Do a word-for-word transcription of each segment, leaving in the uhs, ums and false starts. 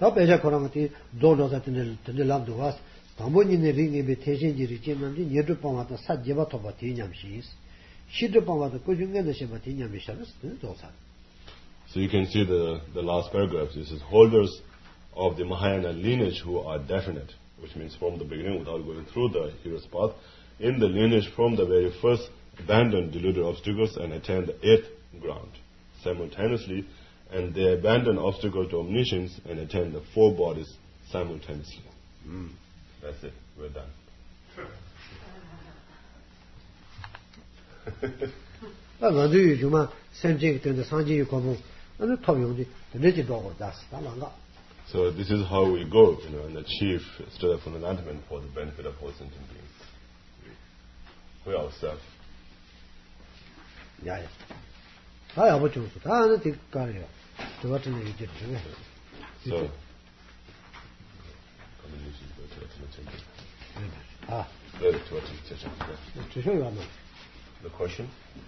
더 배자 거랑한테 도로자들 들람도 왔 담보니네 링에 대신지리 제만지 예도 방화도 사제바 토바 대냠시스 시도 방화도 꾸준히 셔바 대냠시스 도사. So you can see the the last paragraph. This is holders of the Mahayana lineage who are definite, which means from the beginning without going through the hero's path, in the lineage from the very first abandon deluded obstacles and attain the eighth ground simultaneously, and they abandon obstacle to omniscience and attain the four bodies simultaneously. Mm. That's it. We're done. So this is how we go, you know, and achieve stellar enlightenment for the benefit of all sentient beings. We ourselves. Yeah, yeah. I have a choice. I don't think career. So what do you do? So. Ah. The question.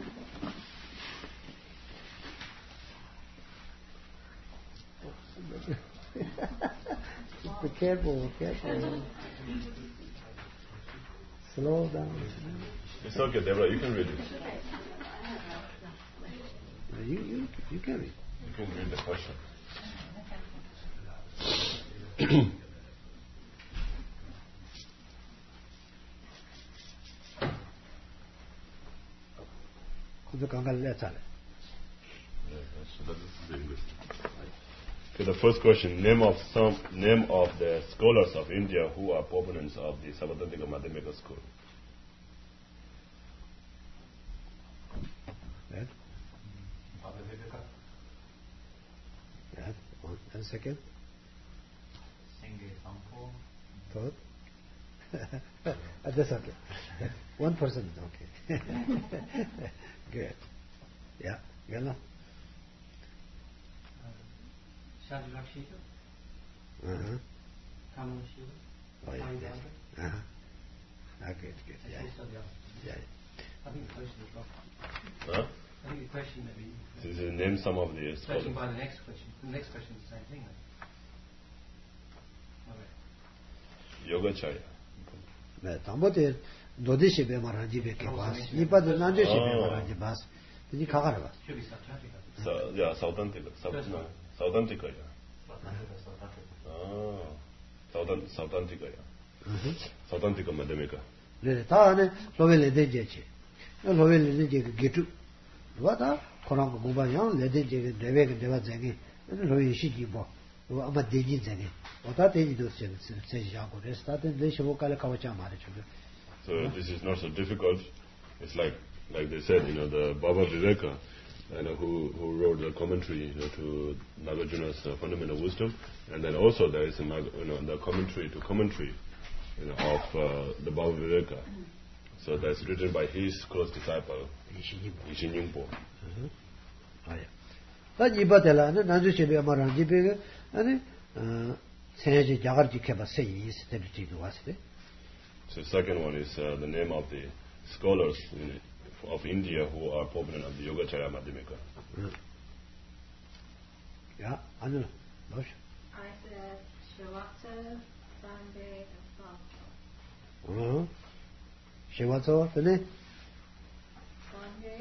Be careful, careful. Slow down. It's okay, Deborah, you can read it. You, you, you can read. You can read the question. Okay, the first question: name of some name of the scholars of India who are proponents of the Sarvadhantika Madhyamika school. Right. Yeah. One and second. Third. That's okay. One person, okay. Good. Yeah. Gala. Shadrakshita. Uh-huh. Kamashiva. Oh, yeah. Yes. Uh-huh. Okay, good. Yeah. Yeah. I think the question is wrong. Huh? I think the question maybe. So you name some of the scholars. Judging by the next question. The next question is the same thing then. Yogacharya. 네, 담보대 노디시 베마라지 베케 바스. 이빠도 난제시 베마라지 바스. 이제 가가라 봐. So yeah, Saudhantika. Saudhantika. Ah, Saudhan Saudhantika. Saudhantika Madhyamika. 네, 다음에 로벨레 대제치. 로벨레 대제 게투. 뭐다? 코랑 공부하냐? 레데제 레베게 대화 자기. 로이 시기 뭐. 아마 대지 자기. 어다 대지도 세지하고 레스타든 레시보칼 카와차 말이죠. So this is not so difficult. It's like like they said, you know, the Baba Viveka, you know, who who wrote the commentary, you know, to Nagarjuna's uh, fundamental wisdom, and then also there is a, you know, the commentary to commentary, you know, of uh, the Baba Viveka. So that's written by his close disciple, Ishin Yingpo. Ah, yeah. That Ibatela, Nanjushebe Amaranjibe, and Senaji Jagarji Keba says that it was it. So the second one is uh, the name of the scholars in, of India who are proponent of the Yogacharya Madhyamika. Mm. Yeah, I know. I said Shivata, Sunday, and Santo. Uh-huh. Shivata, Sunday? Sunday.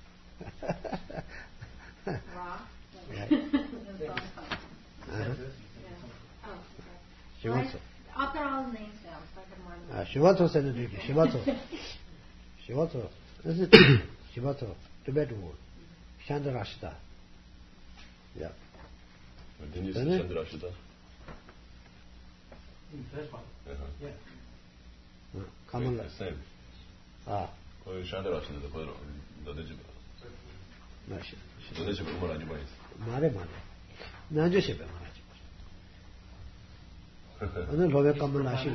Rock. Yeah. And Santo. Uh-huh. Yeah. Oh, okay. Shivata. I'll put all the names down so I can run them. Ah, Shivato said it. Shivato. Shivato. This is Shivato. Tibetan word. Chandrashita. Yeah. And then you say Chandrashita? In the first one. Uh-huh. Yeah. Uh, common the same. Ah. 거의 Chandrashita the brother. 너네 집. Nashi. 너네 집 얼마나 많이 봐요? 말해 말해. 난주시 배 말하지. 오늘 로베 감을 나시나.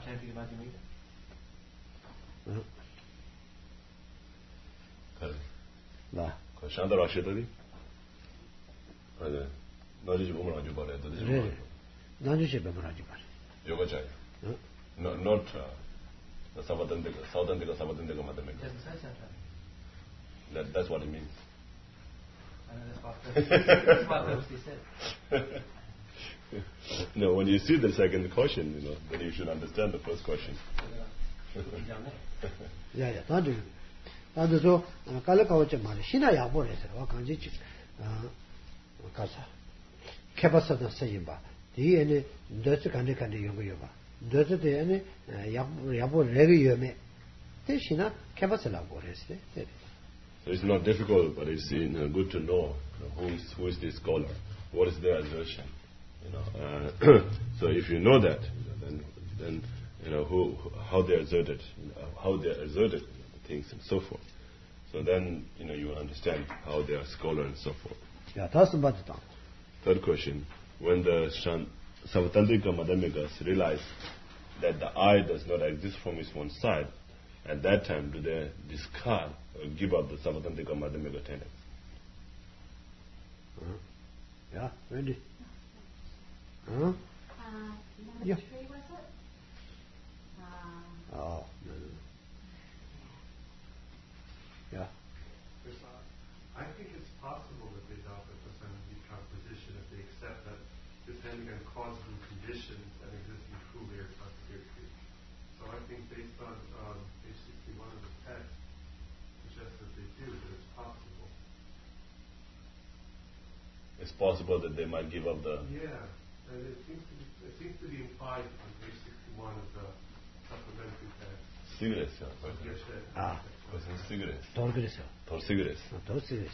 그래. 나. 그 샨다라시더니. 아니. 너네 집 얼마나 많이 봐요? 너네 집. 그래. 난주시 배 말하지 마. 요가자야. 응? Not not the Sarvadhantika, Saudhantika, Sarvadhantika Madhyamika. That that's what it means. I know that's what that's what he said. you know, when you see the second question, you know, then you should understand the first question. Yeah, yeah, that's it. That's so. Kala kawache mari. Shina yabo le se. Wa kanji chi. Kasa. Kebasa da seyimba. Di ene dosu kande kande yongo yoba. Dosu de ene yabo yabo regi yome. Te shina kebasa la bo le se. So it's not difficult, but it's you know, good to know who is who is this scholar, what is their assertion, you know. Uh, so if you know that, then then you know who how they asserted, you know, how they asserted things and so forth. So then you know you will understand how they are scholar and so forth. Yeah, that's about it. Third question: when the Savatandrika Madhyamikas realize that the I does not exist from its one side, at that time, do they discard or give up the Savatandrika Madhyamika tenets? Uh-huh. Yeah, ready? Huh? Uh, number Yeah. three, was it? Um, Oh, no, no. Yeah. I think it's possible that they adopt a Prasanna position if they accept that depending on causes and conditions and existing truly are contradictory. So I think based on um, page sixty-one of the text, suggests that they do, that it's possible. It's possible that they might give up the... Yeah, and it seems to be, it seems to be implied on page sixty-one of the supplementary text. Cigarettes, yeah. Yes, that- Ah. Person cigarettes. Torgris. Or cigarettes. Torgris.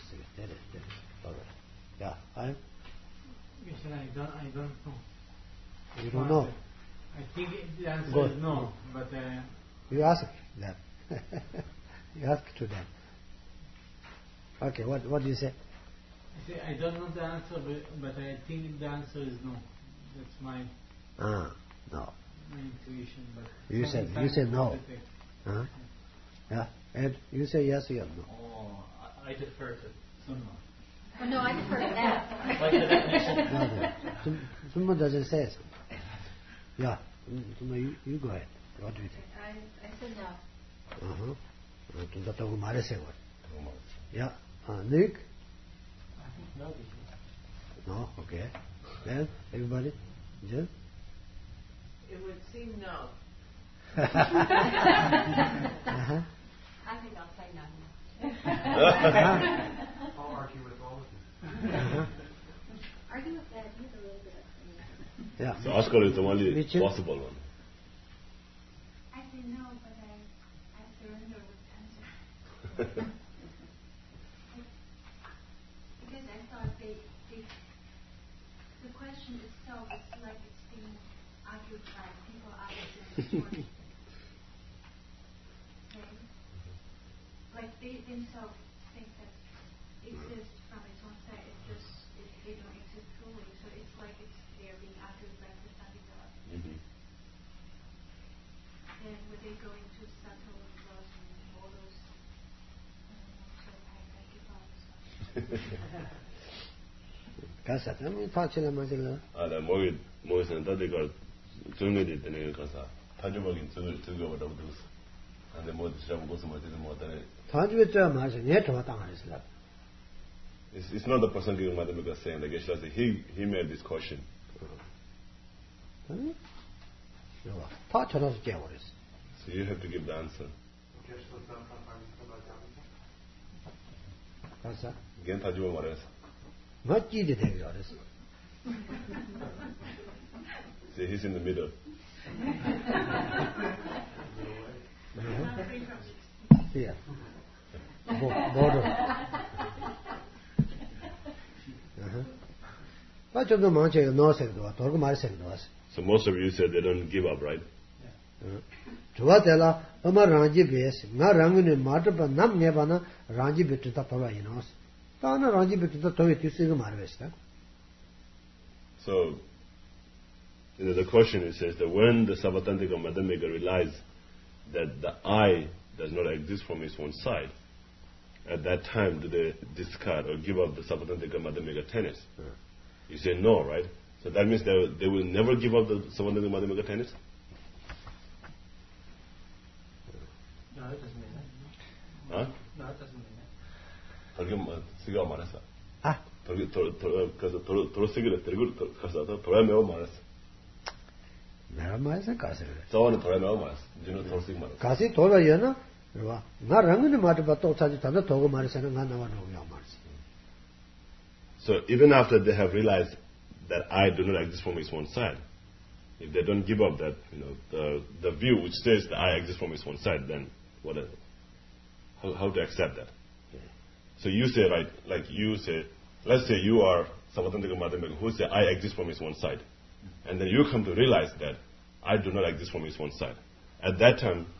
Yeah, I. Yes, I don't, I don't know. You don't know. I think the answer Good. is no, but uh, You ask them. You ask to them. Okay, what what do you say? I say I don't know the answer, but, but I think the answer is no. That's my Ah, no. my intuition. But You said you said no. Huh? Yeah, Ed, you say yes or no? Oh, I, I defer to Sunma. oh, no, I defer to that. Like the definition. No, no. Some, someone doesn't say so. Yeah, Summa, you, you go ahead. What do you think? I, I said no. Uh-huh. Uh, to the talk mare se what? Yeah. Uh, Nick? I think no. No, okay. Then everybody? Jen? It would seem no. Uh-huh. I think I'll say no. I'll argue with all of you. Uh-huh. Argue with that. He's a little bit of Yeah. So Oscar is the only Mitchell? possible one. I say no, but I, I surrender with answer. Because I thought they, they, the question itself is like it's being argued by people other than the story. Okay? Like they themselves think that exists from its own side. It's just it, they don't exist truly. So it's like it's they're being argued by the Sangita. Mm-hmm. Then would they go into subtle laws and all those? I don't know. So I, I give up. Kasa, tami 파치라 마질라. 아, 나 뭐기 뭐선 다들 정리될 때는 가서 타주먹인 저걸 저거 보다 보스. 근데 뭐 시험 고스 뭐 되는 뭐 다네. 타주에 저 마시 내 도와 당하리슬라. It's it's not the person giving Madhyamika saying like Geshe said he he made this question. 응? 요. 다 저러서 깨버렸어. So you have to give the answer. Geshe-la's not Prasanna Madhyamika. 가서 Again 타주먹 말해서. 멋지게 되게 그랬어. See he's in the middle. Yeah. Border. Uh-huh. But you don't mind to know say do. Torgo mari say do. So most of you said they don't give up, right? Jwa tela ama ranji bes nga rangune mata pa nam ne bana ranji betu ta tawa inos. Ta na ranji betu ta tawi tisi ga marvesta. So you know, the question it says that when the Savatandrika Madhyamika realize that the I does not exist from its own side, at that time do they discard or give up the Savatandrika Madhyamika tenets? Yeah. You say no, right? So that means they, they will never give up the Savatandrika Madhyamika tenets? No, it doesn't mean that. Huh? No, it doesn't mean that. 돌게 쓰기가 말했어. 아, 돌게 돌 돌 그래서 돌 돌쓰기를 들고 가서 돌아매고 말했어. 메라마이서 가세. 저는 돌아 나오마스. 저는 돌식 말. 가세 돌아야나. 그봐. 나 랑은이 맞아 또 찾지 단다 도고 말이서는 나 나와 놓으면 말이지. So even after they have realized that I do not exist from its one side, if they don't give up that, you know, the the view which says that I exist from its one side, then what? How, how to accept that? So you say, right, like you say, let's say you are who say I exist from its one side, and then you come to realize that I do not exist from its one side. At that time,